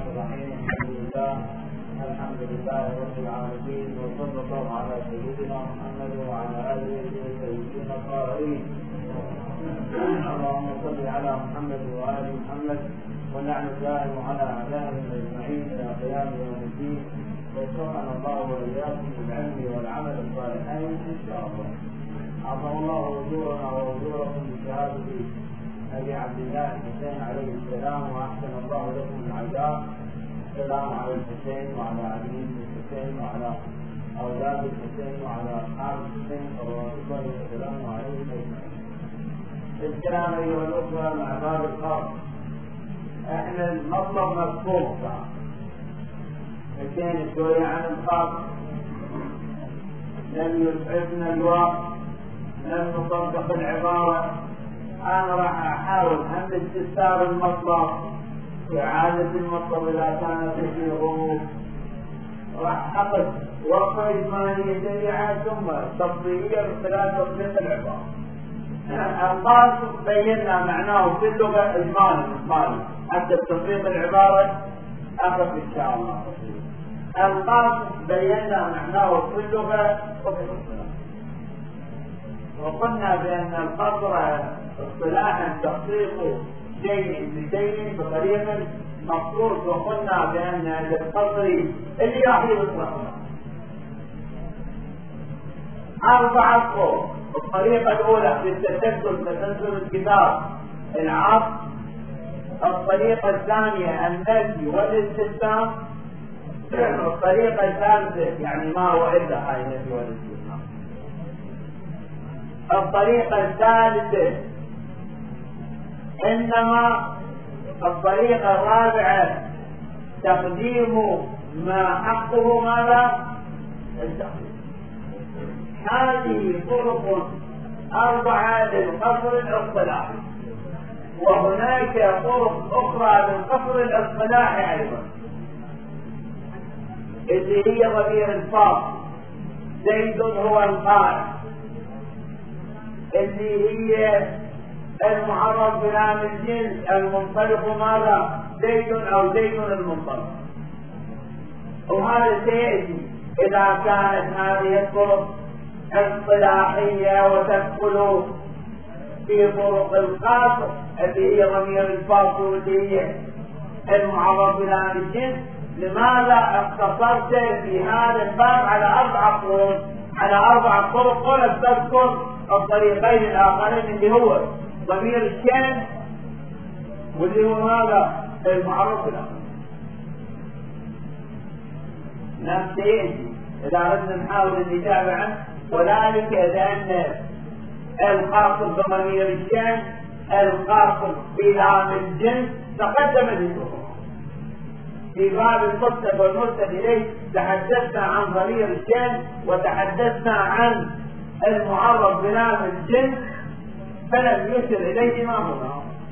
الرحيم. الحمد لله رب العالمين، وصلى الله على سيدنا محمد وعلى اله الطيبين الطاهرين. اللهم صل على محمد وآل محمد، ونعم دائم على اعدائهم اجمعين الى قيام يوم الدين. ووفقنا الله واياكم بالعلم والعمل الصالحين ان شاء الله. عظم الله اجورنا واجوركم بشهاده ابي عبد الله الحسين عليه السلام، واحسن الله لكم العزاء. السلام على الحسين وعلى علي بن الحسين وعلى اولاد الحسين وعلى اصحاب الحسين صلوات الله وسلامه عليه اجمعين. الكلام ايها الاخوه مع باب القرض، احنا المطلب مفهوم صح، حكينا شويه عن القرض، لم يسعفنا الوقت، لم نطبق العباره. انا راح احاول هم استفسار المطلب وإعادة المطلب إذا كانت في غموض. راح أخذ وقفة إجمالية سريعة ثم تفصيلية باختلاف تطبيق العبارة. القاصد بينا معناه في اللغة إجمالي حتى تطبيق العبارة أخذ إن شاء الله. القاصد بينا معناه في اللغة وقلنا بأن القصر اصطلاحا تخصيص شيء بشيء بطريقة مخصوص، وقلنا بأن القصر اللي راح يطلق 4 طرق. الطريقة الأولى في تسلسل الكتاب العطف، الطريقة الثانية النفي والاستثناء، الطريقة الثالثة يعني ما هو إلا هاي النفي والاستثناء، الطريقة الثالثة إنما، الطريقة الرابعة تقديم ما حقه ماذا؟ التقديم. هذه طرق 4 للقصر الاصطلاحي، وهناك طرق أخرى للقصر الاصطلاحي أيضا، اللي هي ضمير الفاصل، زيد هو القائم، اللي هي المعرض بلام الجنس المنطلق ماذا؟ زيد او زيد المنطلق. وهذا سيأتي اذا كانت هذه الطرق اصطلاحية وتدخل في طرق القاصر اللي هي ضمير الفاصل واللي هي المعرض بلام الجنس. لماذا اختصرت في هذا الباب على 4 طرق؟ على 4 طرق ولم تذكر الطريقين الاخرين اللي هو ضمير الشان واللي هو ماذا؟ المعرض له. نفس يأتي إذا أردنا نحاول الإجابة عنه، وذلك لأن القاصد بضمير الشان القاصد بلام الجنس تقدم ذكره في باب المرتب والمرتب إليه. تحدثنا عن ضمير الشان وتحدثنا عن المعرض بلام الجنس، فلم يصل إليه ما هنا،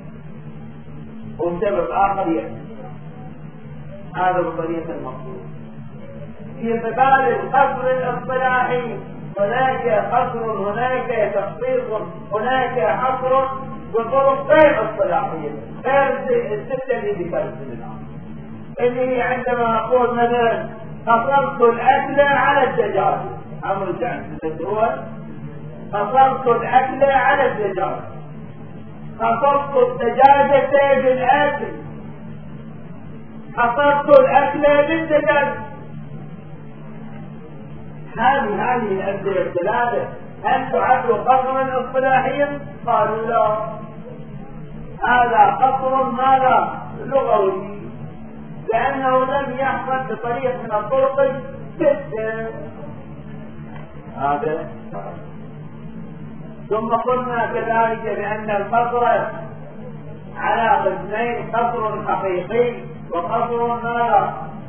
وسبب آخر يأتي. هذا بطريقة المقصود. في باب القصر الاصطلاحي هناك قصر، هناك تخصيص، هناك حصر بطرق غير اصطلاحية، غير الستة اللي ذكرت الآن، اللي هي عندما أقول مثلا قصرت الأكل على الدجاج، أمر جعل الدول، قصرت الأكل على الدجاج، قصرت الدجاجة بالأكل، قصرت الأكل بالدجاج. هذه الأمثلة الثلاثة هل تعد قصرا اصطلاحيا؟ قالوا لا، هذا قصر ماذا؟ لغوي، لأنه لم يحصل بطريق من الطرق الستة. هذا. ثم قلنا كذلك بأن القصر على قسمين، قصر حقيقي وقصر ماذا؟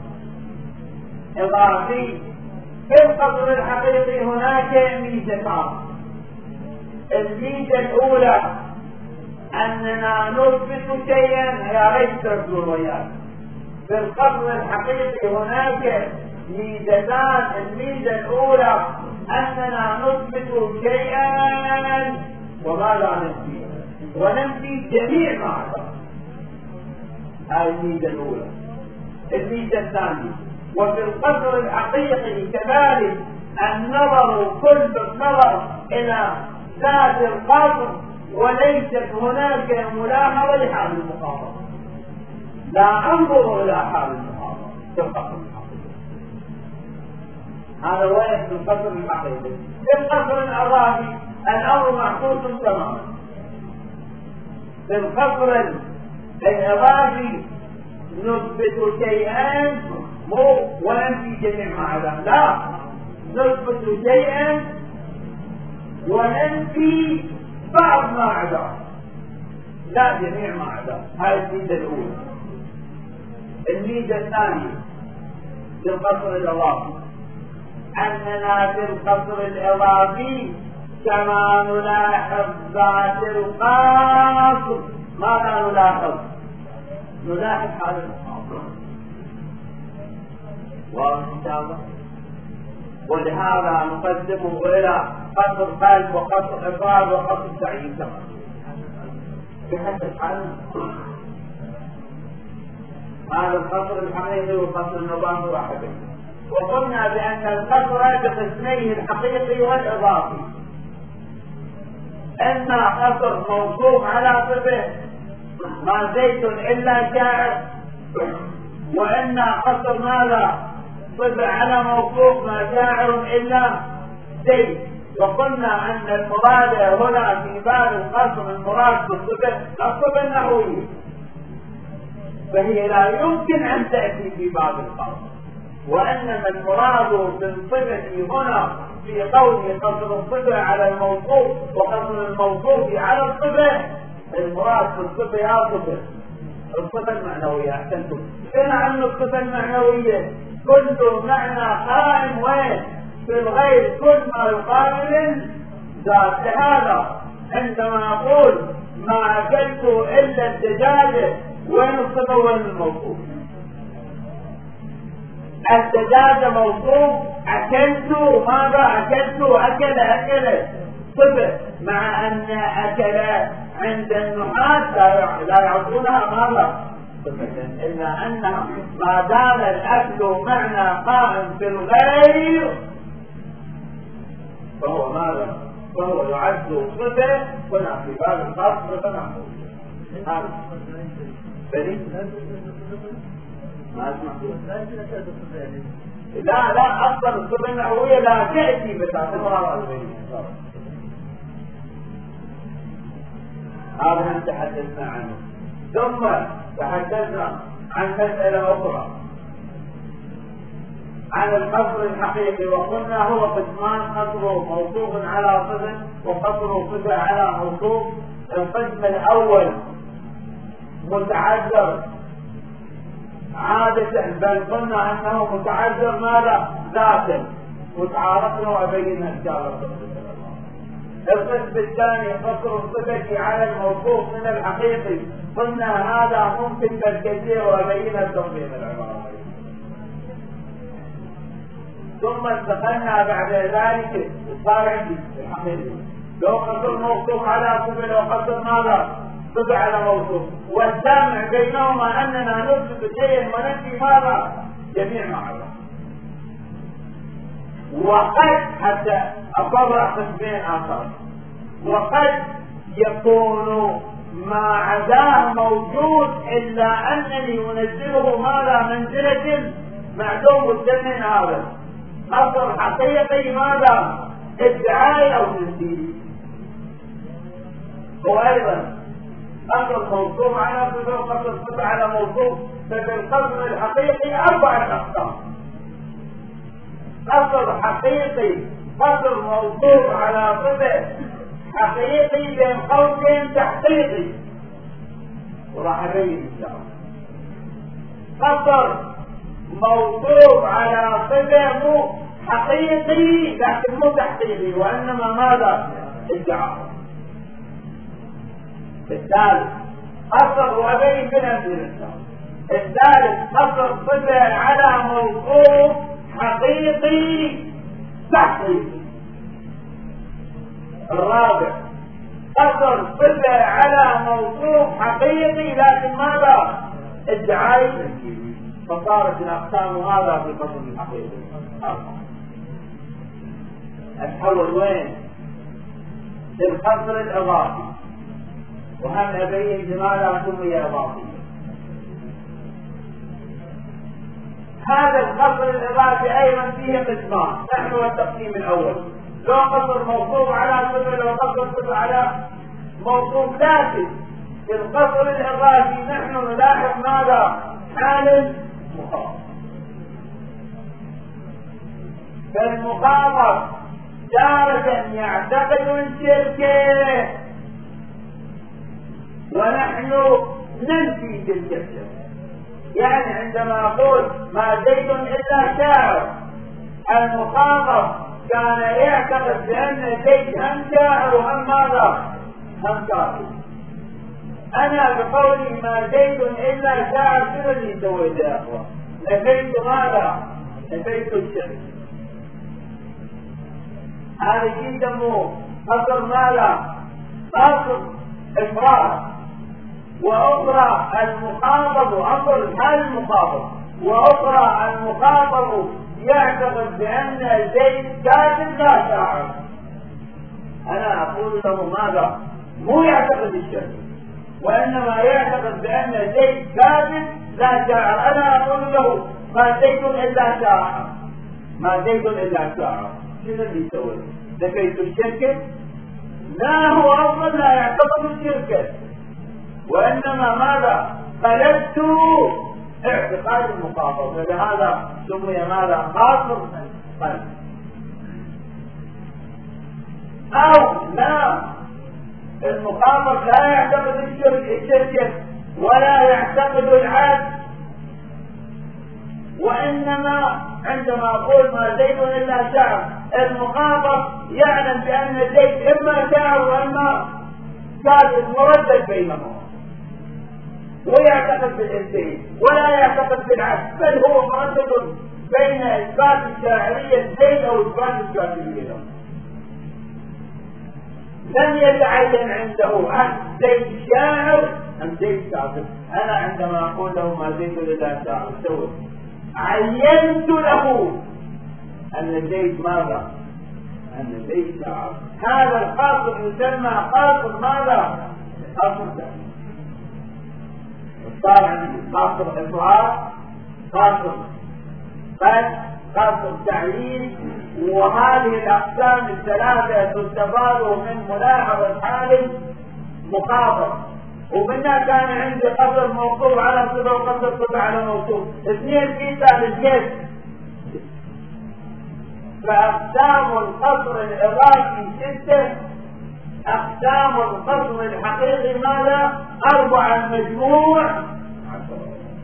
إضافي. في القصر الحقيقي هناك ميزتان. الميزة الأولى أننا نثبت شيئا، يا ريت ترجو وياك. في القصر الحقيقي هناك ميزتان. الميزة الأولى أننا نثبت شيئا وما لا ننفيه، وننفي جميع ما عدا. هذه الميزة الأولى. الميزة الثانية. وفي القصر الحقيقي كذلك النظر كل النظر إلى ذات القصر، وليست هناك ملاحظة لحال المخاطبة. لا أنظر إلى حال المخاطبة في القصر الحقيقي. هذا وين في القصر الحقيقي. في القصر الأضافي الأمر معكوس تماما. في القصر الإضافي نثبت شيئا وننفي جميع ما عداه. لا، نثبت شيئا وننفي بعض ما عداه، لا جميع ما عداه. هذه الميزة الأولى. الميزة الثانية في القصر الإضافي أننا في القصر الإضافي كما نلاحظ ذات القصر ماذا نلاحظ؟ نلاحظ حال المخاطب. واضح؟ ولهذا نقدمه إلى قصر قلب وقصر إفراد وقصر تعيين كمان بحسب حالنا. هذا القصر الحقيقي وقصر النظام واحدين. وقلنا بأن القصر بقسميه الحقيقي والإضافي. إما قصر موصوف على صفة ما زيت إلا شاعر، وإما قصر ماذا صفة على موصوف ما شاعر إلا زيت. وقلنا أن المراد هنا في باب القصر المراد بالصفة الصفة النحوية، فهي لا يمكن أن تأتي في باب القصر. وإنما المراد بالصفة هنا في قوله قصر الصفة على الموصوف وقصر الموصوف على الصفة، المراد بالصفة يا صفة الصفة المعنوية. أحسنتم. إن عن الصفة المعنوية كل معنى قائم وين في الغير كل ما يقابل ذات. هذا عندما أقول ما أكلت إلا الدجاجة، وين الصفة وين الموصوف؟ الدجاجة موصوف، أكلت ماذا أكلت أكل صفة، مع أن أكل عند النحاة لا يعطونها ماذا صفة، إلا أنها ما دام الأكل معنى قائم في الغير فهو ماذا؟ فهو يعد صفة. كنا في باب القصر فنحن ما لا أصلا الصفة النحوية لا تأتي بتعتبرها هذا تحدثنا عنه. ثم تحدثنا عن مسألة أخرى عن القصر الحقيقي، وقلنا هو قسمان: قصر موصوف على صفة وقصر صفة على موصوف. القسم الأول متعذر عادة، بل قلنا أنه متعذر ماذا؟ ذاتا، وتعارفنا وأبينا إن شاء الله. القسم الثاني قصر الصفة على الموصوف من الحقيقي، قلنا هذا ممكن بالكثير وأبينا التنظيم العبارة. ثم انتقلنا بعد ذلك صار عندي الحقيقي لو قصر موصوف على صفة، لو قصر ماذا؟ صفة على موصوف. والجامع بينهما أننا نثبت شيئا وننفي ماذا؟ جميع ما عدا. وقد حتى أفرع قسمين آخر، وقد يكون ما عداه موجود إلا أنني أنزله ماذا؟ منزلة معدوم الثمن. هذا قصر حقيقي ماذا؟ ادعائي أو تنزيلي. وأيضا قصر موصوف على صفة وقصر صفة على موصوف. ففي القصر الحقيقي 4 أقسام: قصر حقيقي، قصر موصوف على صفة حقيقي بين قوسين تحقيقي، وراح أبين إن شاء الله. قصر موصوف على صفة مو حقيقي لكن مو تحقيقي، وإنما ماذا؟ ادعاء. الثالث قصر وأبين بنفسه. الثالث قصر صفة على موصوف حقيقي تحقيقي. الرابع قصر صفة على موصوف حقيقي لكن ماذا؟ ادعائي. فصارت الأقسام هذا في القسم الحقيقي أتحول وين؟ للقصر الإضافي، وهم أبين لماذا سمي إضافي. هذا القصر الإضافي أيضا فيه قسمان، نحن والتقسيم الأول، لو قصر موصوف على صفر لو قصر صفر على موصوف، لكن في القصر الإضافي نحن نلاحظ ماذا؟ حال المخاطب. فالمخاطب تارة يعتقد الشركة ونحن ننفي تلك الشركة. يعني عندما أقول ما زيد إلا شاعر، المخاطب كان يعتقد بأن زيد هم شاعر وهم ماذا؟ هم كافر. أنا بقولي ما زيد إلا شاعر شنو اللي سويته يا أخوان؟ نفيت ماذا؟ نفيت الشرك. هذا شيء يسموه قصر ماذا؟ قصر إفراد. وأخرى المخاطب أمر حال المخاطب، وأخرى المخاطب يعتقد بأن زيد كاتب لا شاعر. أنا أقول له ماذا؟ مو يعتقد الشرك، وإنما يعتقد بأن زيد كاذب لا شاعر. أنا أقول له ما زيد إلا شاعر، ما زيد إلا شاعر. شنو اللي يسوي؟ نفيت الشركة؟ لا، هو أصلا لا يعتقد الشركة، وإنما ماذا؟ قلبت اعتقاد المخاطب، ولهذا سمي ماذا؟ قاصر قلب. أو لا، المخاطب لا يعتقد الشركة ولا يعتقد العدل، وإنما عندما أقول ما زيد إلا شاعر، المخاطب يعلم بأن زيد إما شاعر وإما كاذب مردد بينهما، ويعتقد بالإنسان ولا يعتقد بالعدل، بل هو مردد بين إثبات الشاعرية زيد أو إثبات الكاذبية. لم يتعين عنده زيد شاعر أم زيد كاذب. أنا عندما أقول له ما زيد إلا شاعر سوي، عينت له أن زيد ماذا؟ أن زيد شاعر. هذا القاصر يسمى قاصر ماذا؟ قاصر تعيين. صار عندي قاصر إفراد، قاصر قلب، قاصر تعيين. وهذه الأقسام الثلاثة تستفاد من ملاحظة حال مخاطب. ومنها كان عندي قصر موصوف على صفة وقصر صفة على موصوف، اثنين في ثالث. فأقسام القصر الإضافي 6، أقسام القصر الحقيقي ماذا؟ 4، المجموع 10.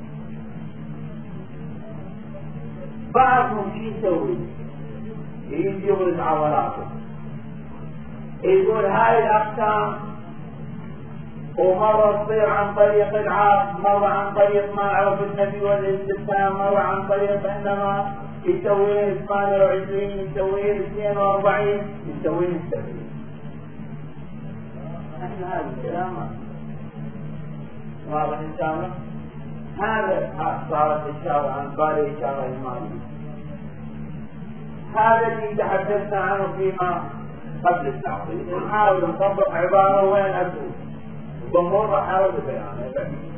بعضهم شو يسوي؟ يجي يغرز عضلاته، يقول هاي الأقسام ومرة تصير عن طريق العاص، مرة عن طريق ما عرف النبي والاستفهام، مرة عن طريق إنما يسويه 28، يسويه 42، يسويه 70. احنا هذا الكلام واضح إن شاء الله. هذا صارت إشارة عن بالي إشارة إيمانية. هذا اللي تحدثنا عنه فيما قبل التعطيل. نحاول نطبق عبارة وين أدري الجمهور حاول بيانه.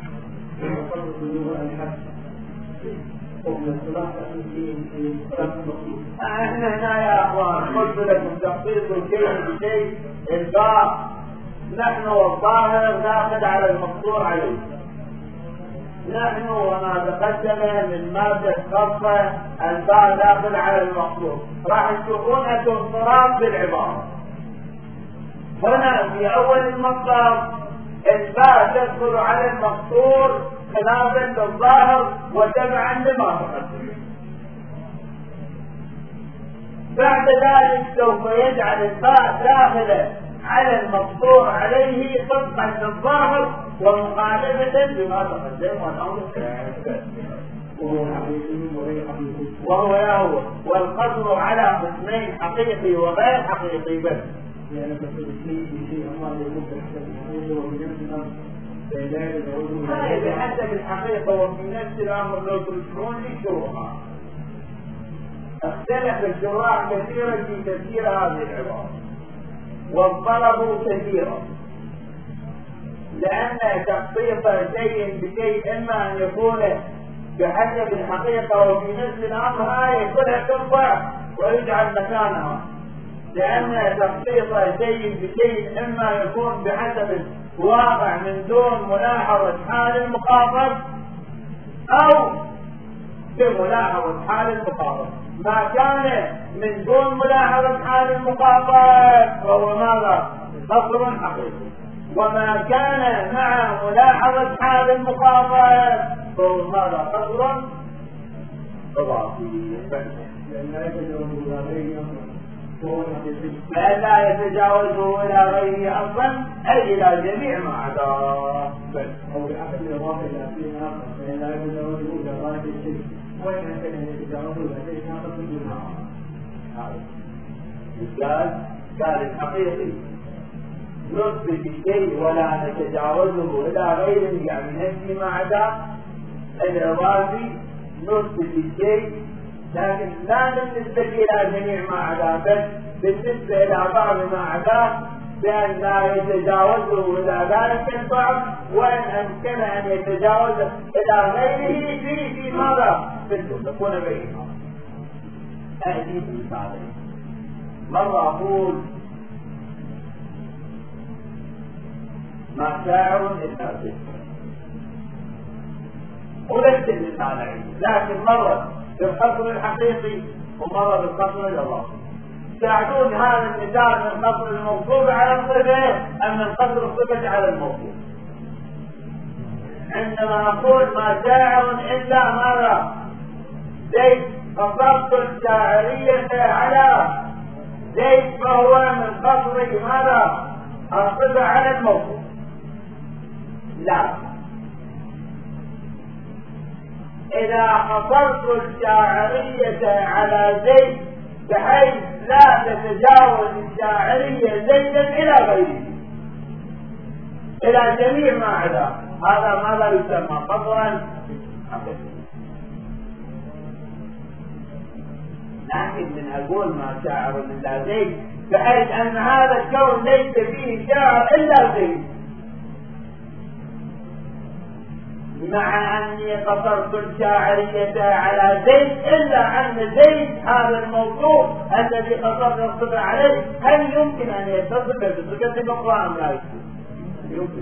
احنا هنا يا اخوان قلت لكم تخصيص الشيء بشيء الباء، نحن والظاهر ناخذ على المقصور عليه. نحن وما تقدم من مادة خاصة الباء داخل على المقصور، راح تشوفون انصراف بالعبارة. هنا في اول المطلب الباء تدخل على المقصور خلافا للظاهر وتبعا لما تقدم. بعد ذلك سوف يجعل الباء داخلا على المقصور عليه طبقا للظاهر ومخالفة لما تقدم، والأمر وهو يهوى. والقصر على قسمين، حقيقي وغير حقيقي. بس هاي بحسب الحقيقة وفي نفس الأمر لو تذكرون لي شروحها. اختلف الشراح كثيرا في تفسير هذه العبارة واضطربوا كثيرا، لأن تخصيص شيء بشيء إما أن يكون بحسب الحقيقة وفي نفس الأمر هاي كلها ترفع ويجعل مكانها، لأن تخصيص شيء بشيء إما يكون بحسب الواقع من دون ملاحظة حال المخاطب أو بملاحظة حال المخاطب. ما كان من دون ملاحظة حال المخاطب فهو ماذا؟ قصر حقيقي، وما كان مع ملاحظة حال المخاطب فهو ماذا؟ قصر إضافي. فلا يتجاوزه إلى غيره أصلا أي إلى جميع ما عداه، أو بأحد الإضافة إلى شيء آخر فلا يتجاوزه إلى غاية الشيء، وإن كان يتجاوزه إلى شيء آخر قال الحقيقي نثبت الشيء ولا نتجاوزه إلى غيره، يعني نفي ما عداه. الإضافي نثبت الشيء لكن لا بالنسبة إلى جميع ما عداه، بل بالنسبة إلى بعض ما عداه بأن لا يتجاوزه إلى ذلك البعض، وإن أمكن أن يتجاوزه إلى غيره في ماذا؟ في تكون بينهما. أهدي مثالين. مرة أقول ما شاعر إلا ذكر، ولست مثالين، لكن مرة بالقصر الحقيقي ومرة بالقصر الإضافي. ساعدوني هذا المثال من القصر الموصوف على الصفة أم من قصر الصفة على الموصوف؟ عندما نقول ما شاعر إلا ماذا؟ زيد، قصرت الشاعرية على زيد فهو من قصر ماذا؟ الصفة على الموصوف. لا، إذا قصرت الشاعرية على زيد بحيث لا تتجاوز الشاعرية زيدا إلى غيره، إلى جميع ما عدا، هذا ماذا يسمى؟ قصرا حقيقيا. لكن من أقول ما شاعر إلا زيد بحيث أن هذا الكون ليس فيه شاعر إلا زيد، مع أني قصرت الشاعرية على زيد إلا أن زيد هذا الموضوع الذي قصرت الصفة عليه هل يمكن أن يتصف بصفة أخرى أم لا يمكن؟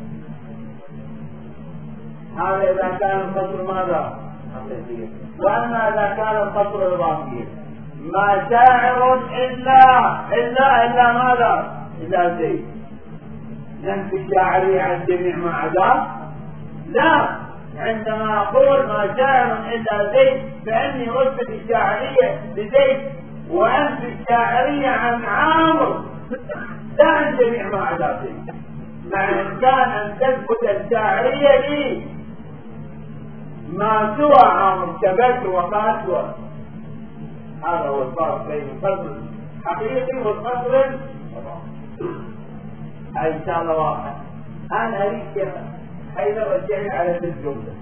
هذا إذا كان القصر ماذا؟ وأما إذا كان القصر إضافيا ما شاعر إلا ماذا؟ إلا زيد، ننفي الشاعرية عن جميع ما عداه؟ لا، عندما أقول ما شاعر إلا زيد فإني أثبت الشاعرية لزيد وأنفي الشاعرية عن عامر لا عن جميع ما عدا زيد، مع إمكان أن تثبت الشاعرية لي ما سوى عامر كبدر وقاسوة. هذا هو الفرق بين القصر الحقيقي والقصر الإضافي. هاي إن شاء الله واضح. أنا أريد حيث رجعني على الجملة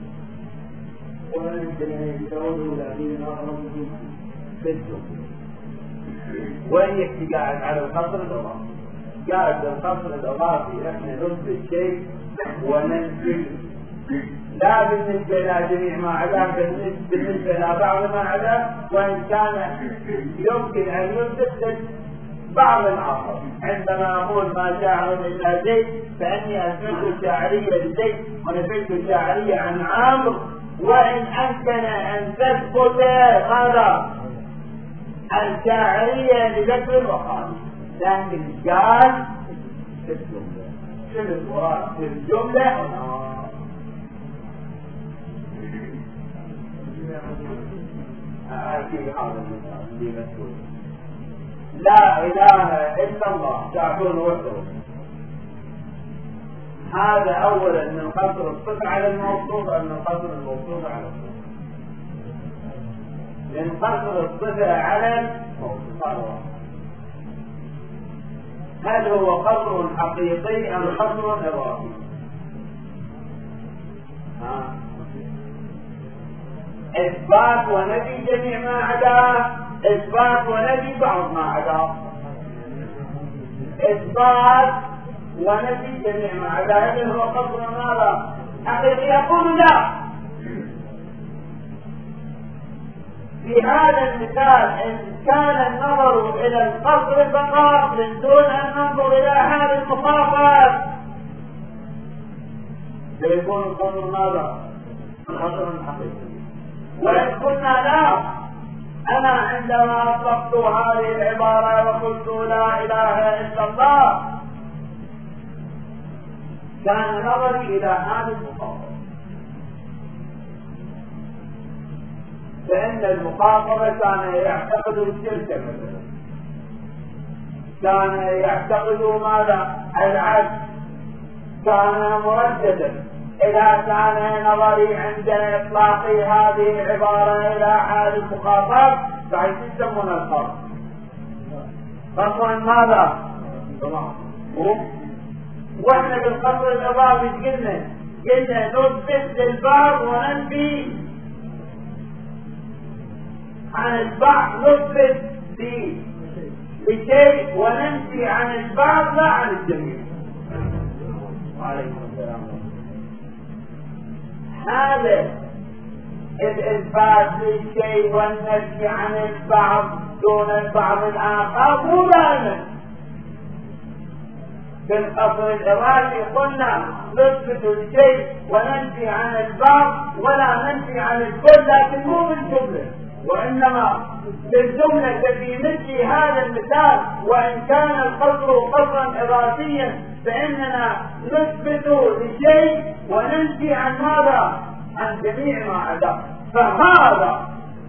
ومن يمكن أن يتجاوزه الذين أخرجوا في الجملة، وين يحكي قاعد على القصر الإضافي؟ قاعد القصر الإضافي نحن نثبت شيء وننفي، لا بالنسبة إلى جميع ما عدا، بالنسبة إلى بعض ما عدا، وإن كان يمكن أن يثبت بعض الآخر. عندما أقول ما شاعر إلا زيد فإني أثبت الشاعرية لزيد ونفيت الشاعرية عن عامر، وإن أمكن أن تثبت ماذا؟ الشاعرية لذكر وخالد، لكن قال في الجملة. شنو المراد في الجملة؟ لا إله إلا الله تعبون وحده. هذا أولا من قصر الصفة على الموصوف أم من قصر الموصوف على الصفة؟ من قصر الصفة على الموصوف. هل هو قصر حقيقي أم قصر إضافي؟ إثبات ونفي جميع ما عداه، إثبات ونفي بعض ما عداه. إثبات ونفي جميع ما عداه، هل هو قصر ماذا؟ حقيقي يقول لا. في هذا المثال إن كان النظر إلى القصر فقط من دون أن ننظر إلى حال المخاطب سيكون القصر ماذا؟ القصر الحقيقي. وإن قلنا لا، أنا عندما أطلقت هذه العبارة وقلت لا إله إلا الله كان نظري إلى حال المخاطب، فإن المخاطب كان يعتقد الشرك مثلا، كان يعتقد ماذا؟ العجز، كان مرددا. إذا كان نظري عند إطلاق هذه العبارة إلى حال المخاطب فعيش يسمون القصر. قصرا ماذا؟ واحنا بالقصر الإضافي قلنا نثبت للبعض وننفي عن البعض، نثبت لشيء وننفي عن البعض لا عن الجميع. وعليكم السلام. هذا الإثبات للشيء والنفي عن البعض دون البعض الآخر مو دائما. في القصر الإرادي قلنا نثبت الشيء وننفي عن البعض ولا ننفي عن الكل، لكن مو بالجملة، وإنما بالجملة في مثل هذا المثال. وإن كان القصر قصرا إراديا فإننا نثبت لشيء وننفي عن ماذا؟ عن جميع ما عداه. فهذا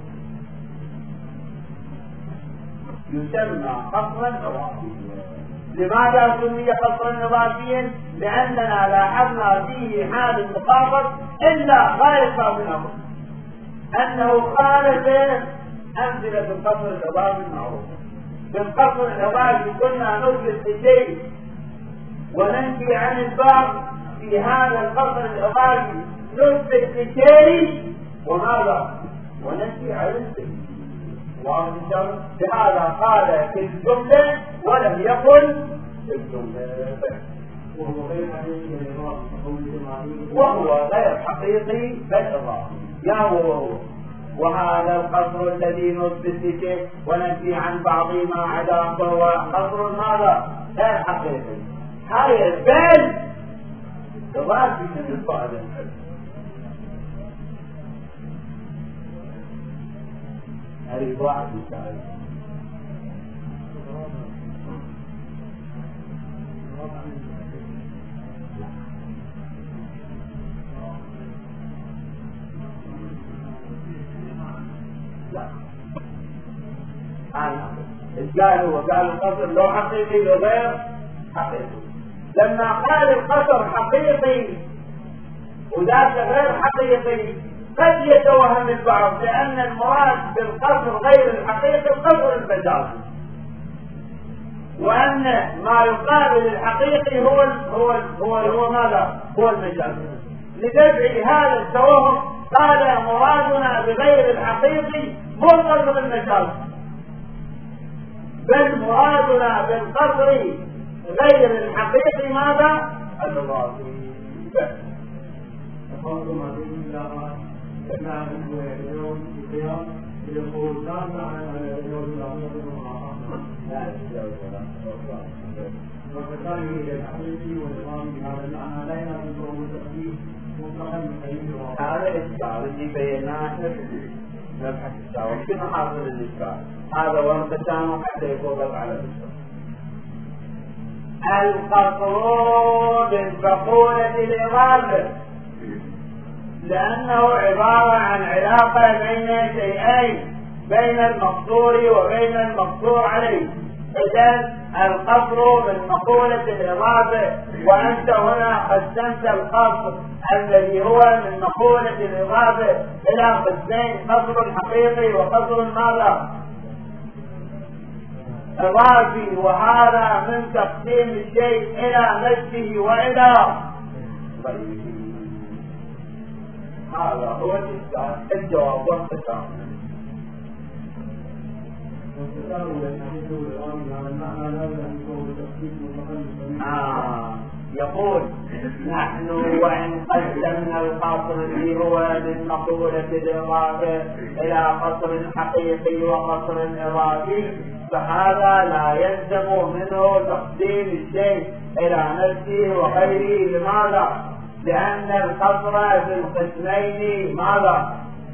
يسمى قصرا إراديا. لماذا سمي قصرا إضافيا؟ لأننا لاحظنا فيه حال المخاطب إلا غاية منه أنه خالف أمثلة القصر الإضافي المعروفة. بالقصر الإضافي كنا نثبت لشيء وننفي عن البعض، في هذا القصر الإضافي نثبت لشيء وماذا؟ وننفي عن الشيء. لهذا قال في الجملة ولم يقل في الجملة، وهو غير حقيقي بل إضافي. يا هو وهذا القصر الذي نثبت لشيء وننفي عن بعض ما عداه فهو قصر ماذا؟ غير حقيقي. هاي بل إضافي من الفائدة. هذه واحد مثال. لا قالوا القصر لو حقيقي لو غير حقيقي. لما قال القصر حقيقي وذاك غير حقيقي قد يتوهم البعض لأن المراد بالقصر غير الحقيقي القصر المجازي، وأن ما يقابل الحقيقي هو ماذا؟ هو المجازي. لدفع هذا التوهم قال مرادنا بغير الحقيقي مو القصر المجازي، بل مرادنا بالقصر غير الحقيقي ماذا؟ الإضافي. هذا الإشكال الذي بيناه نبحث الشاور كيف حاصل الإشكال هذا وانتشانه حتى يفوضل على الإشكال. القصر بالفقولة الإضافة لأنه عبارة عن علاقة بين شيئين، بين المقصور وبين المقصور عليه. إذن القصر بالمقولة الإضافة، وأنت هنا قسمت القصر الذي هو من مقولة الإضافة إلى قسمين، قصر حقيقي وقصر ماذا؟ إضافي. وهذا من تقسيم الشيء إلى نفسه وإلى غيره. هذا هو الإشكال. الجواب والتساؤل. يقول نحن وإن قدمنا القصر في رواد المقولة الإضافة إلى قصر حقيقي وقصر إضافي فهذا لا يلزم منه تقديم الشيء إلى نفسه وغيره. لماذا؟ لأن القصر في القسمين ماذا؟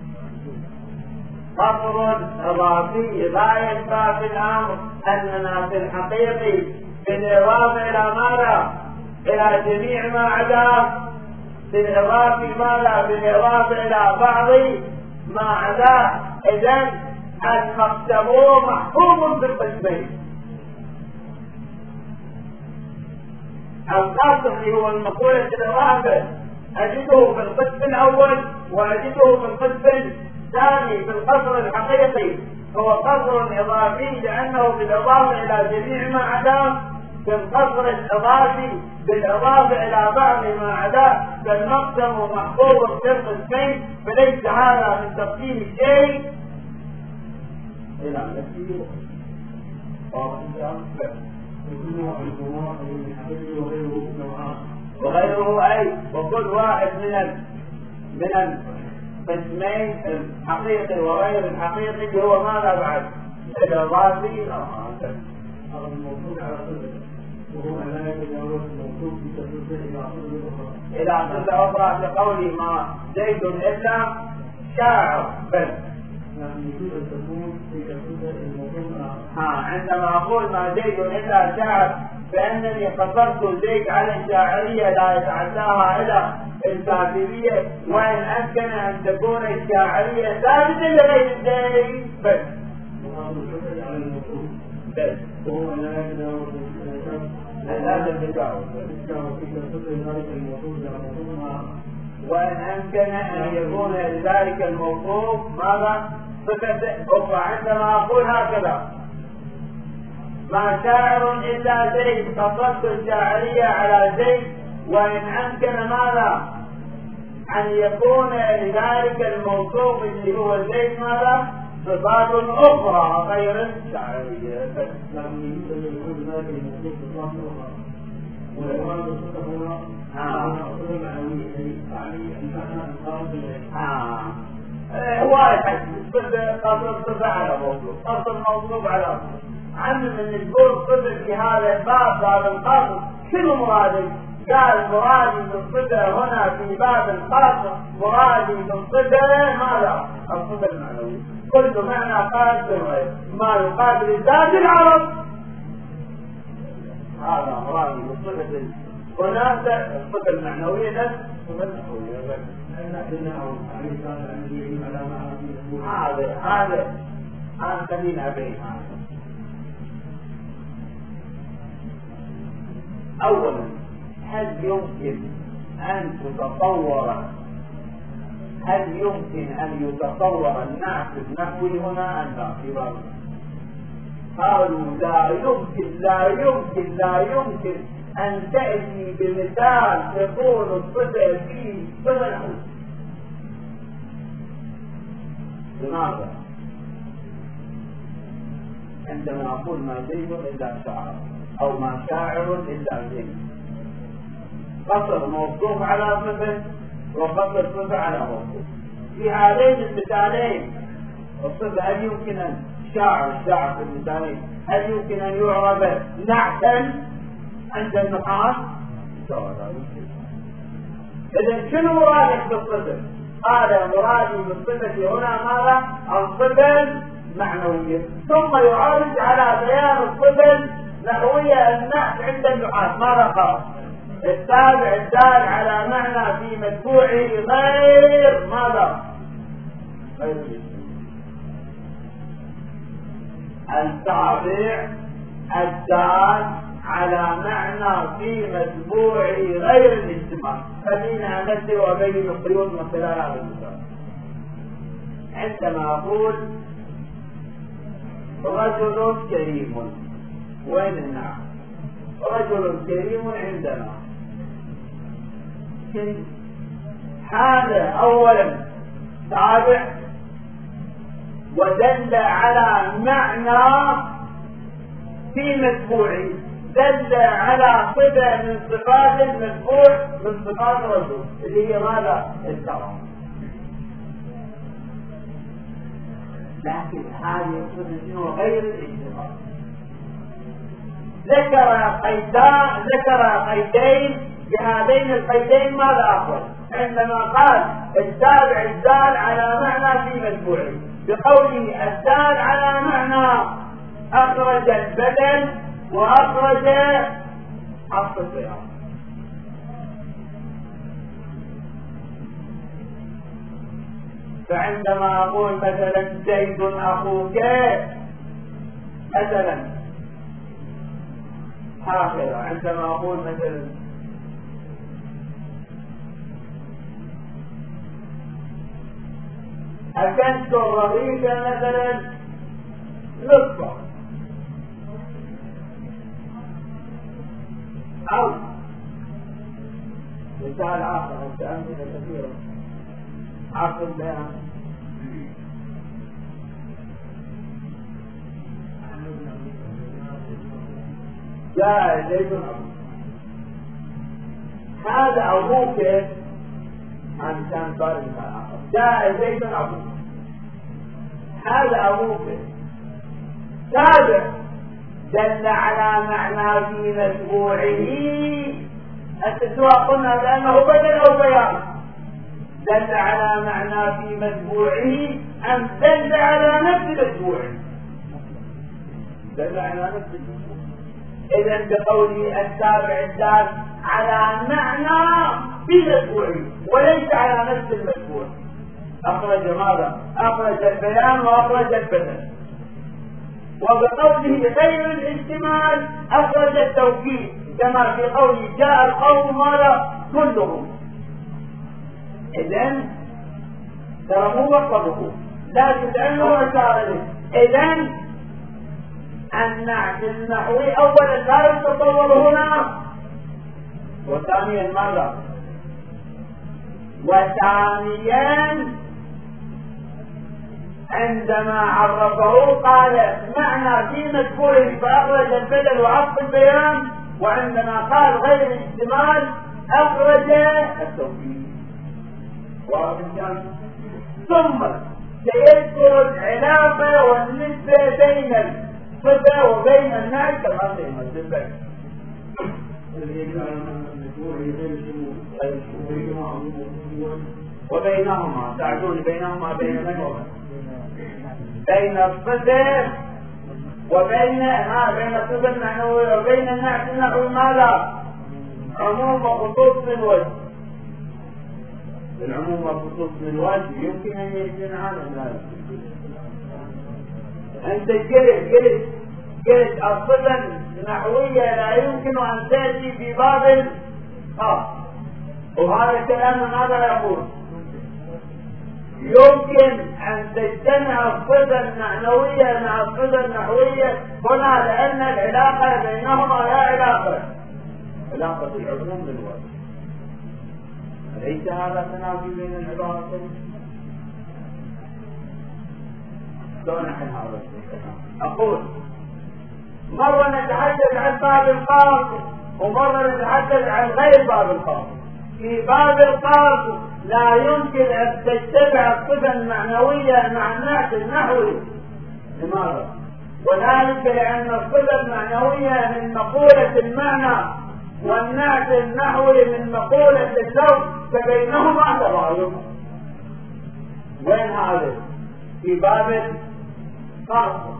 قصر إضافي. لا ينفع في الأمر أننا في الحقيقي بالإضافة إلى ماذا؟ إلى جميع ما عداه. بالإضافة ماذا؟ بالإضافة إلى بعض ما عداه. إذن المقسم محفوظ في القسمين. القصر اللي هو المقولة الإضافة أجده في القسم الأول وأجده في القسم الثاني. في القصر الحقيقي هو قصر إضافي لأنه بالإضافة إلى جميع ما عداه. في القصر الإضافي بالإضافة إلى بعض ما عداه. فالمقسم محفوظ في القسمين فليس هذا من تقديم الشيء إلى نفسه وغيره أي. وكل واحد من القسمين الحقيقي وغير الحقيقي هو ماذا بعد؟ الإضافي. هذا الموضوع على صدق وهو لا يتجاوز الموضوع في تفسير إلى صدق أخرى لقولي ما زيد إلا شاعر بل يجوز أن تكون في تفسير الموضوع. عندما أقول ما زيد إلا شاعر فإنني قصرت زيد على الشاعرية لا يتعداها إلى الكاتبية وإن أمكن أن تكون الشاعرية ثابتة لغير زيد بل وهو لا يتجاوز وإن أمكن أن يكون ذلك الموصوف ماذا؟ صفة. عندما أقول هكذا ما شاعر إلا زيد قصدت الشاعرية على زيد وإن أمكن ماذا؟ أن يكون ذلك الموصوف اللي هو زيد ماذا؟ صفات أخرى غير الشاعرية. واحد قصر صفة على موضوع قصر موضوع على موضوع عم من تقول صفة في هذا الباب باب القصر شنو مرادك؟ قال مرادي بالصفة هنا في باب القصر مرادي بالصفة ماذا؟ الصفة المعنوية. كل معنى قادر ما يقابل الذات العرب هذا مرادي بالصفة هناك الصفة المعنوية نفس الصفة المعنوية. هذا أنا خلينا بين أولا هل يمكن أن يتصور النعت النحوي هنا أم لا؟ في بعض قالوا لا يمكن أن تأتي بمثال تكون الصفة فيه صفة نحوية. لماذا؟ عندما أقول ما زيد إلا شاعر أو ما شاعر إلا زيد قصر موصوف على صفة وقصر صفة على موصوف. في هذين المثالين الصفة هل يمكن أن شاعر في المثالين هل يمكن أن يعرب نعتا عند النحاة؟ إذن شنو مرادك بالصفة؟ قال مرادي بالصفة هنا ماذا؟ الصفة معنوية. ثم يعرج على بيان الصفة النحوية النعت عند النحاة ماذا قال؟ التابع الدال على معنى في متبوعه غير ماذا؟ غير التابع الدال على معنى في متبوعه غير الاجتماع. خلينا أمثل وأبين القيود من خلال هذا المثال. عندما أقول رجل كريم وين النعم؟ رجل كريم عندنا كريم هذا أولا تابع ودل على معنى في متبوعه، دل على صفة من صفات المتبوع من صفات الرسول اللي هي ماذا؟ الكرم. لكن هذه يقصد شنو؟ غير الاجتماع. ذكر قيدين، بهذين القيدين ماذا أخرج؟ عندما قال التابع الدال على معنى في متبوعه، بقوله الدال على معنى أخرج البدل وأخرج حق الصيام. فعندما أقول مثلا زيد أخوك مثلا هكذا، عندما أقول مثلا أكلت الرغيف مثلا نصفا، أو مثال آخر أمثلة كثيرة عقل بيان جاء زيد أبوك، هذا أبوك عن كان صار مثال آخر، جاء زيد أبوك، هذا أبوك تابع دل على معنى في متبوعه. التسوى قلنا بأنه بدل أو بيان، دل على معنى في متبوعه أم دل على نفس متبوعه؟ دل على نفس المتبوع. إذن بقوله التابع الدال على معنى في متبوعه وليس على نفس المتبوع. أخرج ماذا؟ أخرج البيان وأخرج البدل. وبقوله غير الاحتمال أخرج التوكيد، كما في قوله جاء القوم ماذا؟ كلهم. إذن ترى مو وقفه لا تتعلموا أشاره. إذن النعت النحوي أولا لا يتطور هنا، وثانيا ماذا؟ وثانيا عندما عرفه قال معنى في متبوعه فأخرج البدل وعطف البيان، وعندما قال غير الاحتمال أخرج التوكيد. ثم سيذكر العلاقة والنسبة بين الصفة وبين النعت كما سيمثل وبينهما تعدون بينهما بين من ومن، بين الصفة وبين بين الصفة المعنوية وبين النعت النحوي ماذا؟ عموم وخصوص من وجه. العموم والخصوص من وجه يمكن أن يجتمعان ولا لا؟ أنت قلت الصفة النحوية لا يمكن أن تأتي في باب خاص، وهذا الكلام ماذا يقول؟ يمكن أن تجتمع الصفة المعنوية مع الصفة النحوية هنا، لأن العلاقة بينهما لا علاقة العموم بالوجه. أليس هذا تنافي بين العبارتين؟ شلون نحن هذا الكلام؟ أقول مرة نتحدث عن باب القاصد ومرة نتحدث عن غير باب القاصد. في باب القاصد لا يمكن أن تجتمع الصفة المعنوية مع النعت النحوي. لماذا؟ وذلك لأن الصفة المعنوية من مقولة المعنى والنعت النحوي من مقولة اللفظ، فبينهما تباين. وين هذا؟ في باب القاصد.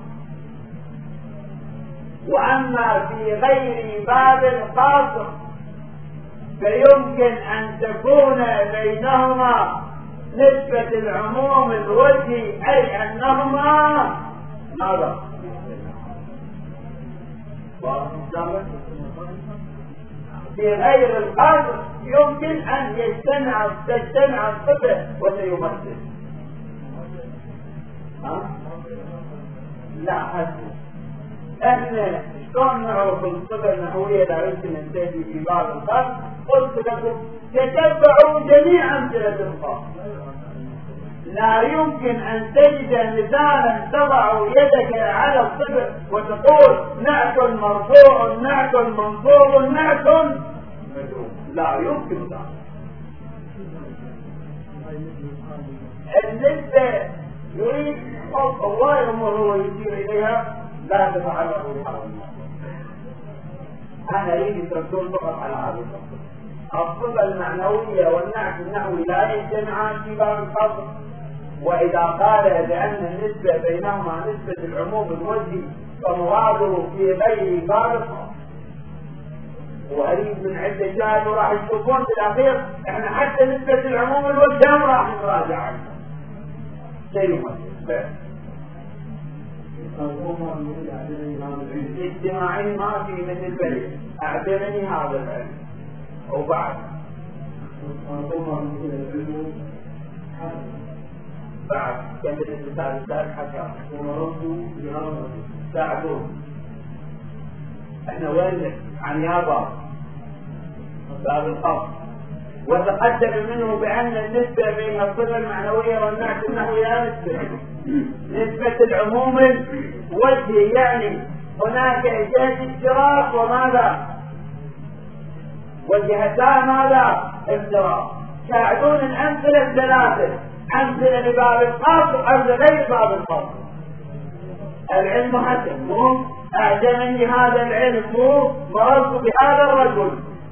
وأما في غير باب القاصد فيمكن أن تكون بينهما نسبة العموم الوجهي، أي أنهما ماذا؟ في غير القاصد يمكن أن تجتمع الصفة وسيمثل. لا حسن. احنا شلون نعرف الصفة النحوية لا يمكن ان تأتي في بعض الخلق؟ قلت لكم تتبعوا جميع أمثلة الخاص. لا يمكن أن تجد مثالا تضع يدك على الصدر وتقول نعت مرفوع نعت منصوب نعت مجرور، لا يمكن ذلك. النسبة يريد الله هو يشير إليها لا تتعلق بهذا الموضوع. أنا أريد تركون فقط على هذا الصفة. الصفة المعنوية والنعت النحوي لا يجتمعان في باب القصر. وإذا قال بأن النسبة بينهما نسبة العموم الوجهي فمراده في غير باب القصر. وأريد من عدة جهات وراح يشوفون في الأخير إحنا حتى نسبة العموم الوجهي راح نراجع عنها. شيء مهم. اجتماعي ما في من البلد أعجبني هذا العلم. وبعد كان بالإنسان الثالث حكى ساعدون. احنا وين عن يابا باب القصر. وتقدم منه بأن النسبة بين الصفة المعنوية والنعت النحوي لا نسبة العموم الوجهي، يعني هناك جهة اشتراك وماذا؟ وجهتان ماذا؟ اشتراك. ساعدون الأمثلة الثلاثة، أمثلة لباب القصر أو لغير باب القصر. العلم حسن مو أعجبني هذا العلم مو مررت بهذا الرجل.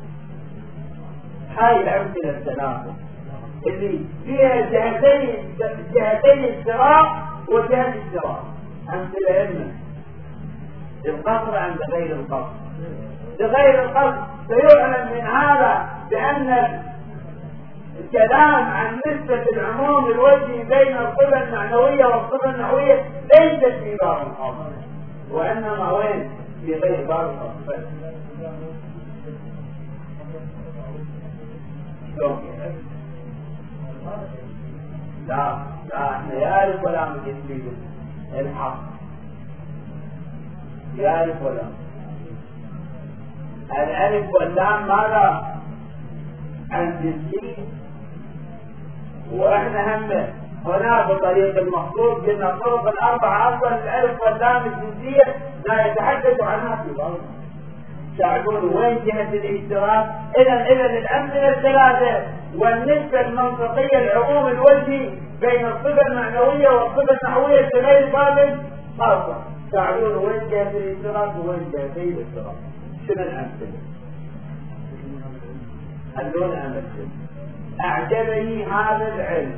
هاي الأمثلة الثلاثة اللي فيها جهتين اشتراك وجهة اشتراك. أمثلة علم القصر عند غير القصر. لغير القصر سيعلم من هذا بأن الكلام عن نسبة العموم الوجهي بين الصفة المعنوية والصفة النحوية ليست في باب القصر، وإنما وين؟ في غير باب القصر. لا احنا يعرف ولا مجد الحق يعرف ولا الألف واللام ماذا؟ عن جنسي. وإحنا هم هنا بطريق المخطوط قلنا الطرق الأربعة أصلا الألف واللام الجنسية لا يتحدث عنها في بعض. تعرفون وين جهة الاشتراك؟ إذا الأمثلة الثلاثة والنسبة المنطقية العموم الوجهي بين الصفة المعنوية والصفة النحوية في غير باب خاصة. تعرفون وين جهة الاشتراك ووين جهة الاشتراك. شنو الأمثلة؟ خلونا أمثل. أعجبني هذا العلم.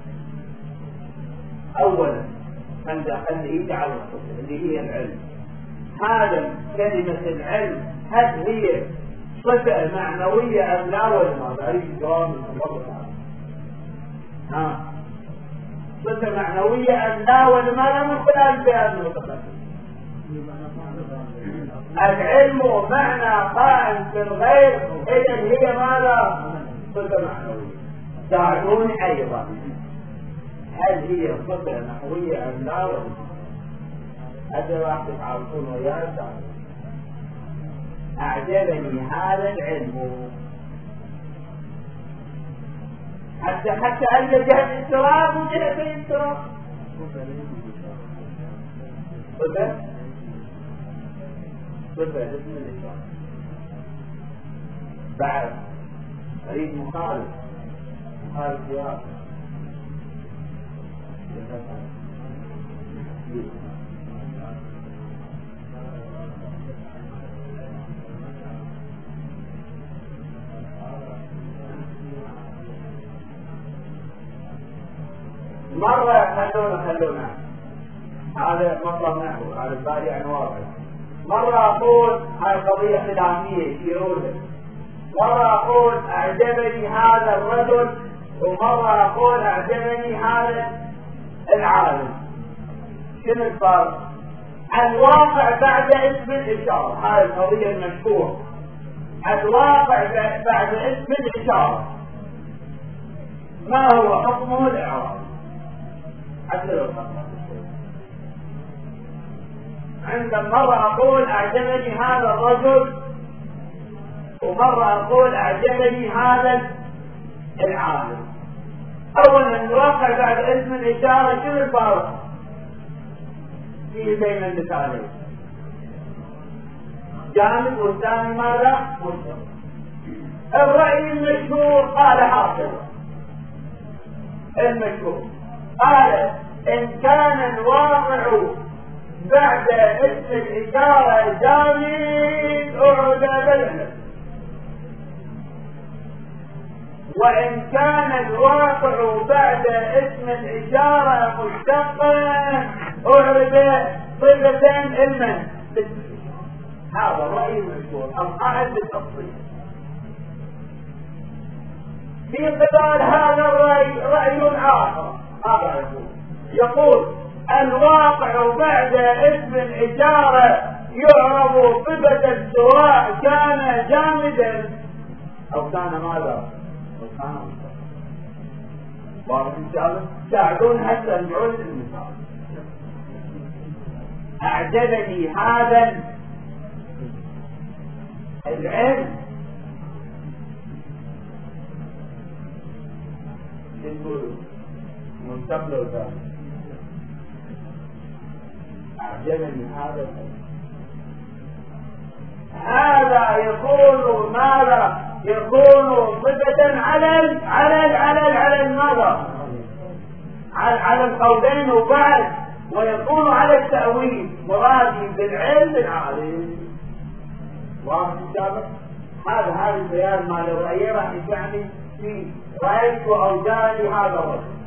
أولا خلي يجعل الصفة اللي هي العلم. هذا كلمة العلم هل هي صفة معنوية أم لا ولا ما؟ بعرف الجواب من الله تعالى. صفة معنوية أم لا ولا ما؟ لا من خلال بيان المتقدم. العلم معنى قائم في الغير، إذا هي ماذا؟ صفة معنوية. ساعدوني أيضا هل هي صفة نحوية أم لا ولا ما؟ هذا راح تعرفون وياه. أعجبني هذا العلم حتى أن جهة الاشتراك وجهة الاشتراك. صفة اسم الاشتراك. بعد أريد مخالف سياق. مرة خلونا هذا مطلب نحو هذا الباري عن واقع. مرة أقول هاي قضية خلافية يشيرونها. مرة أقول أعجبني هذا الرجل، ومرة أقول أعجبني هذا العالم. شنو الفرق؟ الواقع بعد اسم الإشارة. هاي القضية المشهورة. الواقع بعد اسم الإشارة ما هو حكمه الإعراب؟ عندما مرة أقول أعجبني هذا الرجل، ومرة أقول أعجبني هذا العالم. اولا الواقع بعد اسم الاشاره شنو الفارق في بين المثالين؟ جامد والثاني ماذا؟ مشتق. الرأي المشهور قال حاصل المشهور قال إن كان الواقع بعد اسم الإشارة جامد أعد بالعلم، وإن كان الواقع بعد اسم الإشارة مشتقا أعد صفة المن. هذا الرأي المشهور القاعد بالتفصيل. في قبال هذا الرأي رأي آخر يقول الواقع بعد اسم الإشارة يعرف صفة سواء كان جامدا أو كان ماذا؟ أو كان مستقبلا. بارك إن شاء الله ساعدون حتى نعود المثال. أعجبني هذا العلم مستقبل وثاني. أعجبني هذا العلم. هذا يكون ماذا؟ يكون صفة على الماذا؟ على القولين وبعد، ويكون على التأويل مرادي بالعلم العالم. واضح السابق؟ هذا البيان مال الرأي راح يجعلني في رأيت أو جاني هذا الرجل.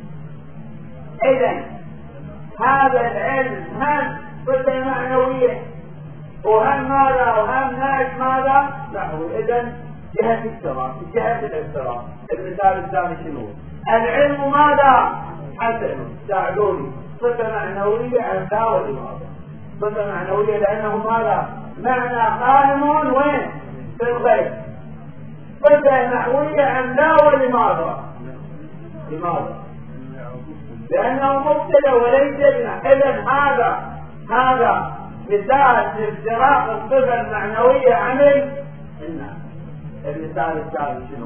إذن هذا العلم هم صفة معنوية وهم ماذا؟ وهم ناش ماذا؟ نحو. إذن جهة الشراء، جهة الافتراء. المثال الثاني شنو؟ العلم ماذا؟ حسن. ساعدوني. صفة معنوية عن ذا ولماذا؟ صفة معنوية لأنه ماذا؟ معنى قائم وين؟ في الغيب. صفة نحوية عن ذا ولماذا؟ لماذا؟ لأنه مبتدأ وليس بنا. إذن هذا مثال لافتراق الصفة المعنوية عن الناس. المثال الثاني شنو؟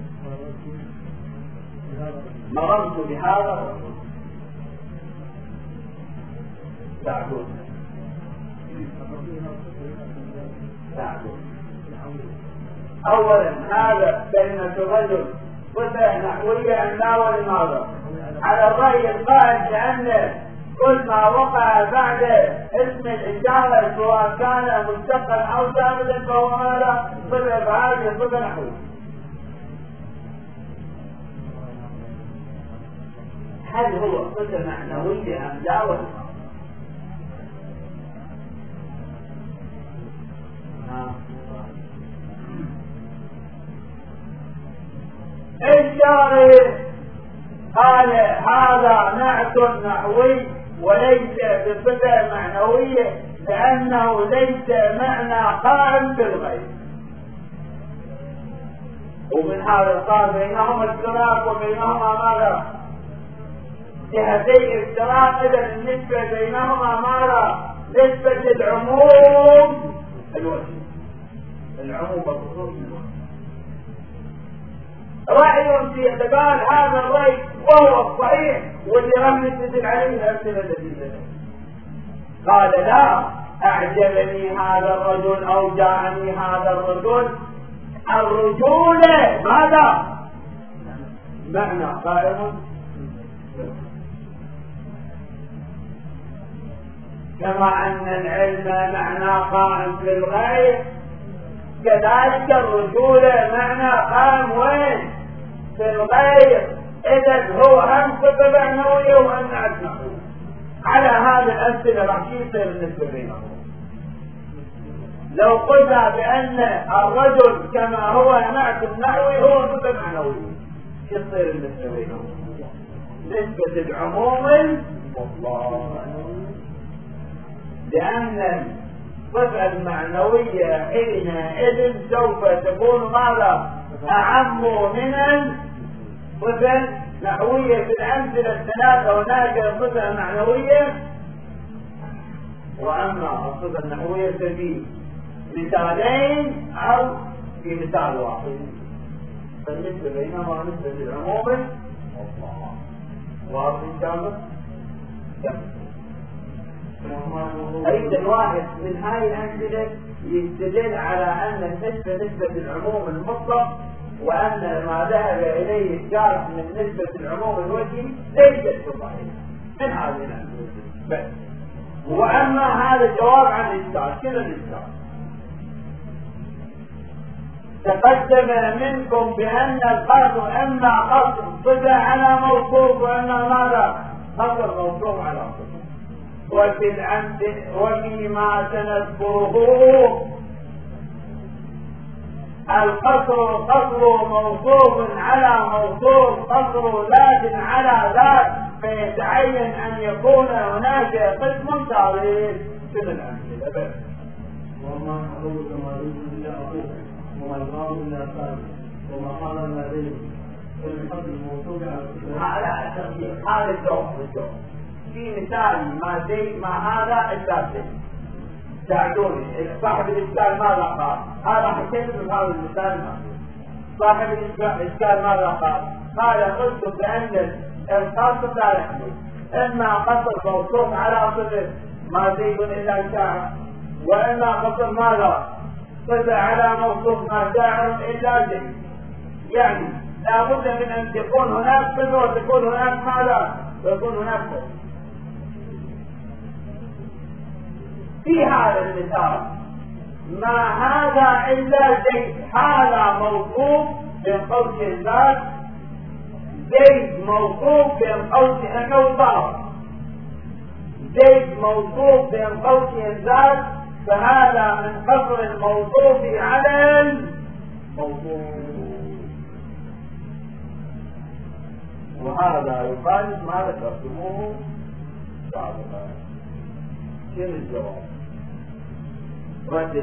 مررت بهذا الرجل. ساعدون. أولا هذا كلمة الرجل صفة نحوية عن لا ولماذا؟ على الرأي القائل بأن كل ما وقع بعد اسم الإشارة سواء كان مشتقا أو جامدا فهو ماذا؟ صفة فهذه صفة نحوية. هل هو صفة معنوية أم لا ولماذا؟ الشارع قال هذا نعت نحوي وليس بصفة معنوية لأنه ليس معنى قائم بالغيب. ومن هذا القال بينهما اشتراك وبينهما ماذا؟ جهتي اشتراك. إذا النسبة بينهما ماذا؟ نسبة العموم الوجه. العموم والخصوص الوجه. رأي في اعتبار هذا الرأي وهو الصحيح واللي رم يستدل عليه الأمثلة التي قال لا أعجبني هذا الرجل أو جاءني هذا الرجل. الرجولة ماذا؟ معنى قائم. كما أن العلم معنى قائم في الغيب كذلك الرجولة معنى قائم وين؟ في الغيب. إذن هو هم صفة معنوية وهم نعت نحوية. على هذه الأمثلة راح يصير النسبة بينهم. لو قلنا بأن الرجل كما هو نعت نحوي هو صفة معنوية يصير النسبة بينهم؟ نسبة العموم والله. لأن الصفة المعنوية حينئذ سوف تكون ماذا؟ أعم من الصفة النحوية. في الأمثلة الثلاثة هناك صفة معنوية وأما الصفة النحوية في مثالين أو في مثال واحد. فالنسبة بينما نسبة العموم واضح إن شاء الله. أريد الواحد من هاي الأمثلة يستدل على أن النسبة نسبة العموم المطلق، وأن ما ذهب إليه الشارع من نسبة العموم الوجهي ليست صحيحة من هذه الأمثلة بس. وأما هذا الجواب عن الإشكال، شنو الإشكال؟ تقدم منكم بأن القصر إما قصر صفة على موصوف، وإما ماذا؟ قصر موصوف على صفة. وفيما سنذكره القصر قصر موصوف على موصوف، قصر ذات على ذات، فيتعين أن يكون هناك قسم ثالث من الأمثلة بس. وما حضرت ما يريد إلا أخوك وما يقام إلا ثاني وما قال إلا بينه فالحق الموصول على هذا الجواب. في مثال ما هذا إلا شيء. ساعدوني صاحب الإشكال ماذا قال؟ هذا حكيت من هذا المثال. صاحب الإشكال ماذا قال؟ قال قلت بأن القصر لا يحمل إما قصر موصوف على صفة ما زيد إلا شاعر، وإما قصر ماذا؟ صفة على موصوف ما شاعر إلا زيد. يعني لا بد من أن تكون هناك صفة وتكون هناك ماذا؟ ويكون هناك صفة. في هذا المثال ما هذا إلا زيد، هذا موصوف بين قوس الذات، زيد موصوف بين قوس أنه ظرف، زيد موصوف بين قوس الذات، فهذا من قصر الموصوف على الموصوف، وهذا يخالف ما ذكرتموه سابقا. شنو الجواب؟ رد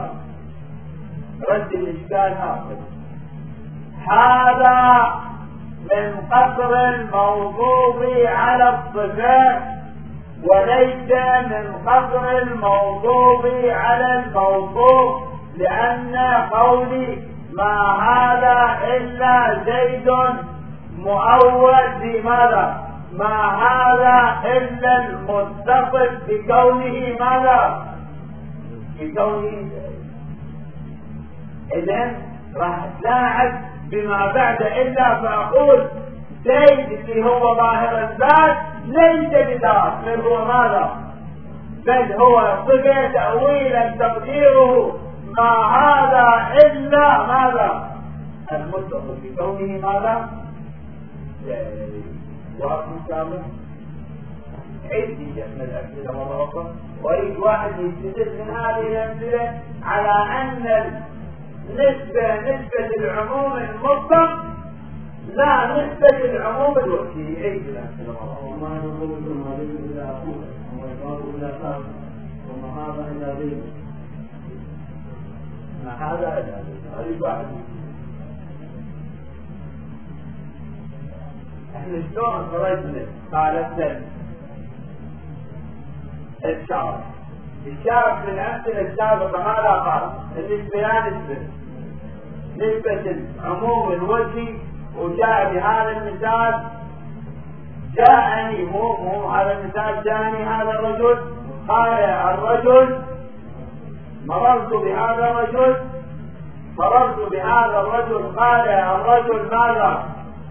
الإشكال هذا من قصر الموصوف على الصفات، وليس من قصر الموصوف على الموصوف، لأن قولي ما هذا إلا زيد مؤول بماذا؟ ما هذا إلا المتصف بكونه ماذا؟ بكونه. إذن راح اتلاعب بما بعد إلا فأقول زيد اللي هو ظاهر الذات ليس بذات، بل هو ماذا؟ بل هو صفة تأويلا تقديره ما هذا إلا ماذا؟ المتصف بكونه ماذا؟ واضح كامل. عندي من الأمثلة مرة أخرى، وأريد واحد يستدل من هذه الأمثلة على أن نسبة العموم المطلق لا نسبة العموم الوكيل. عندي الأمثلة مرة أخرى. وما يقول ما يريد إلا أخوك وما يقال إلا ثاني وما هذا إلا بينه ما هذا إلا بينه. أريد واحد احنا شلون خرجنا؟ قال الشارع من الأمثلة السابقة ماذا قال؟ النسبة لا نسبة العموم الوجهي، وجاء بهذا المثال. جاءني مو هذا المثال، جاءني هذا الرجل قال الرجل مررت بهذا الرجل قال الرجل ماذا؟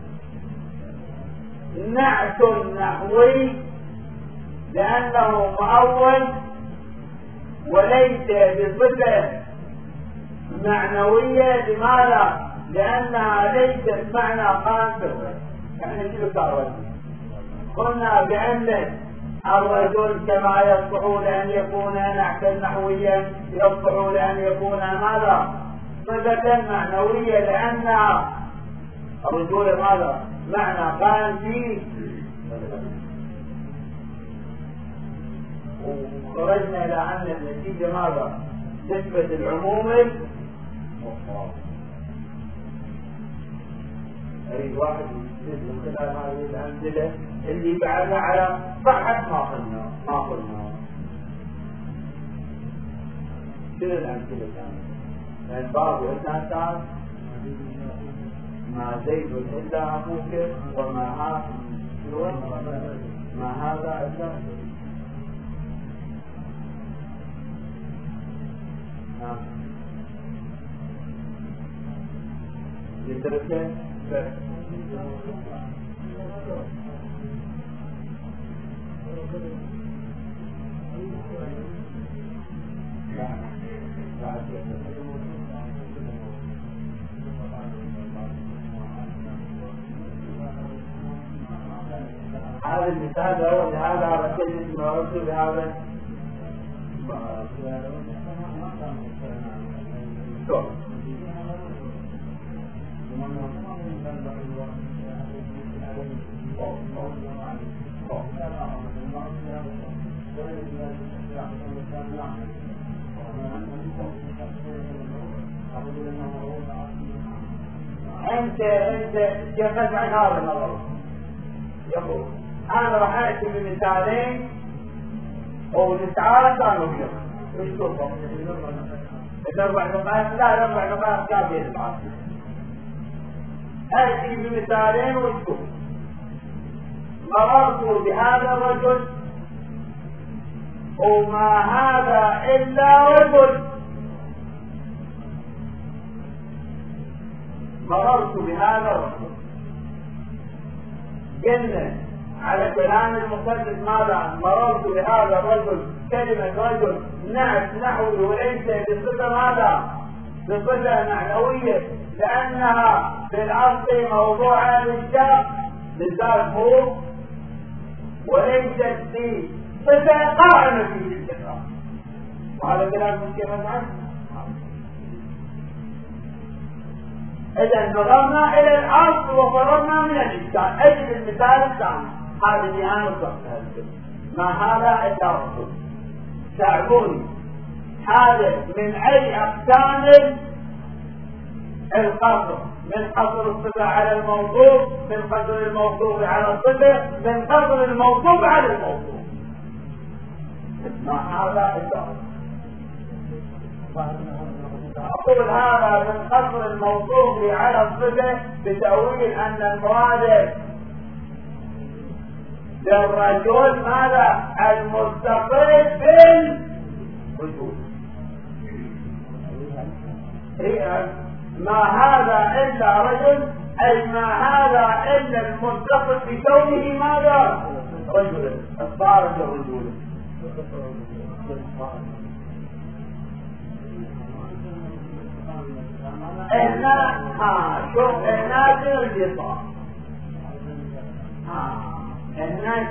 نعت نحوي لأنه مؤول وليس بصفة معنوية. لماذا؟ لأنها ليست معنى قانون. يعني شو صار؟ قلنا بأن الرجل كما يصح لأن يكون نعتا نحويا يصح لأن يكون ماذا؟ صفة معنوية، لأن الرجل ماذا؟ معنى قائم فيه. وخرجنا إلى أن النتيجة ماذا؟ نسبة العموم المطلق. أريد واحد يستدل من خلال هذه الأمثلة اللي بعدها على صحة ما قلنا. شنو الأمثلة كانت؟ من باب الأساس ما زيد إلا أخوك وما هذا إلا يتركه هذا المثال هو لهذا على كلمة ما رسل هذا انت كيف تفعل هذا النظر؟ يقول انا راح احكي بمثالين ونتعارض عنه اليوم ايش تفضل؟ الاربع نقاط لا الاربع نقاط كافيه للعاصمه احكي بمثالين واشوف مررت بهذا الرجل وما هذا الا رجل مررت بهذا الرجل قلنا على كلام المصدق ماذا مررت بهذا الرجل كلمة رجل نعت نحوه وليس بصفة ماذا بصفة معنوية لأنها بالأصل موضوعة للشخص بالذات هو وليست بصفة قائمة في الشخص وهذا كلام من كيف نعم إذا نظرنا إلى الأصل وفررنا من الإشكال أجل المثال الثاني هذه نهاية الصفحة ما هذا إلا رسول تعبوني هذا من أي أقسام القصر من قصر الصفة على الموضوع من قصر الموضوع على الصفة من قصر الموضوع على الموضوع ما هذا إلا رسول أقول هذا من قصر الموضوع على الصفة بتأويل أن المراد للرجل ماذا المستقل بالوجود ما هذا إلا رجل أي ما هذا إلا المستقل بكونه ماذا رجل الصارج الرجل هنا شوف هنا في الجسم هنا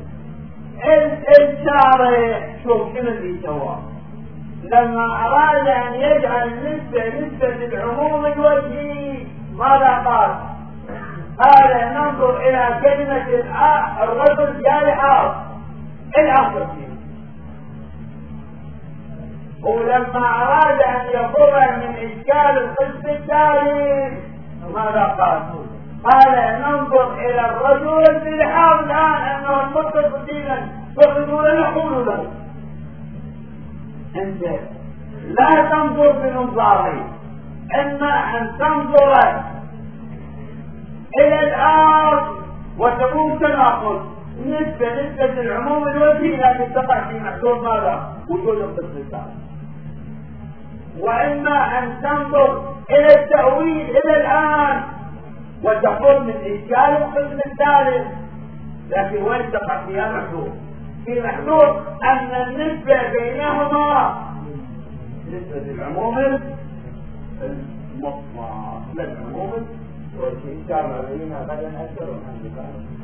الشارع شوف شنو اللي سواه لما أراد أن يجعل نسبة العموم الوجهي ماذا قال؟ قال ننظر إلى كلمة الرجل جاي حاضر الأصل فيه ولما أراد أن يفر من إشكال القسم التالي ماذا قال؟ قال ننظر إلى الرجل بالحال الآن أنه المطلق دينا فالرجل نقول له أنت لا تنظر بنظاري إما أن تنظر إلى الآن وتكون تناقض نسبة العموم الوجهي لكن تقع في محدود ماذا؟ وجود القسم الثالث وإما أن تنظر إلى التأويل إلى الآن وتقول من إشكال القسم الثالث لكن وين تقع فيها محدود؟ في محدود أن النسبة بينهما نسبة العموم المطلق للعموم والإشكال علينا غدا أكثر من هذا